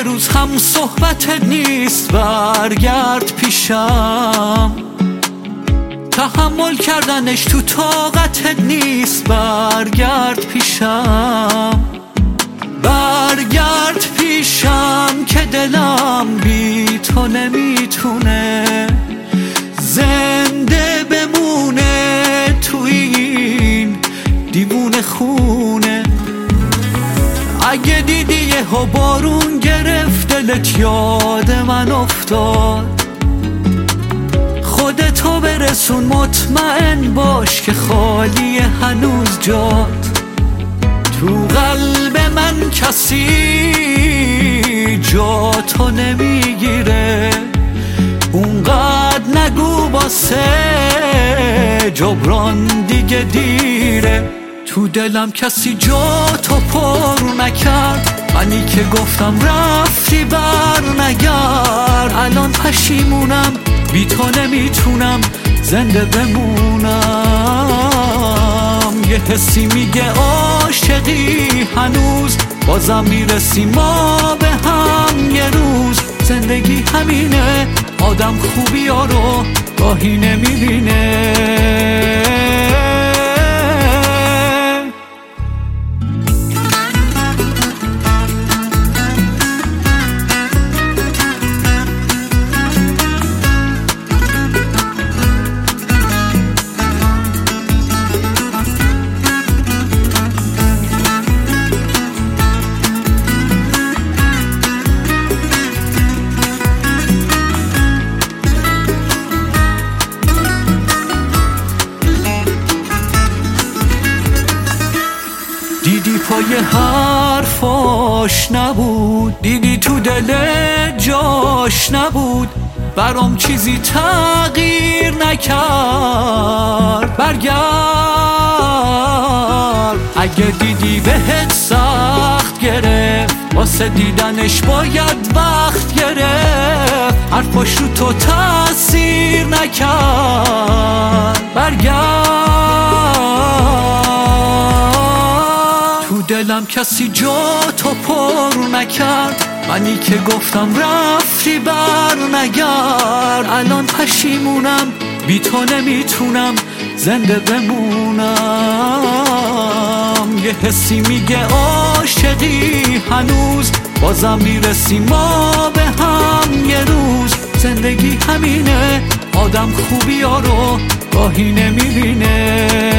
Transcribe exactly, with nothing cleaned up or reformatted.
روز هم صحبتت نیست، برگرد پیشم. تحمل کردنش تو طاقتت نیست، برگرد پیشم. برگرد پیشم که دلم بی تو نمیتونه زنده بمونه تو این دیوونه خونه. اگه دیدی یهو بارون گرفت دلت یاد من افتاد، خودتو برسون مطمئن باش که خالی هنوز جات. تو قلب من کسی جاتو نمیگیره، اونقدر نگو باسه جبران دیگه دیره. تو دلم کسی جاتو پر نکرد، منی که گفتم رفتی بر نگرد. الان پشیمونم بی تو نمیتونم زنده بمونم. یه حسی میگه عاشقی هنوز، بازم میرسیم ما به هم یه روز. زندگی همینه، آدم خوبی ها رو گاهی نمیبینه. دیدی پای حرفاش نبود، دیدی تو دل جاش نبود. برام چیزی تغییر نکرد، برگرد. اگه دیدی بهت سخت گرفت، واسه دیدنش باید وقت گرفت. حرفاش رو تو تأثیر نکرد، برگرد. تو دلم کسی جاتو پر نکرد، منی که گفتم رفتی بر نگرد. الان پشیمونم بی تو نمیتونم زنده بمونم. یه حسی میگه عاشقی هنوز، بازم میرسیم ما به هم یه روز. زندگی همینه، آدم خوبی ها رو گاهی نمیبینه.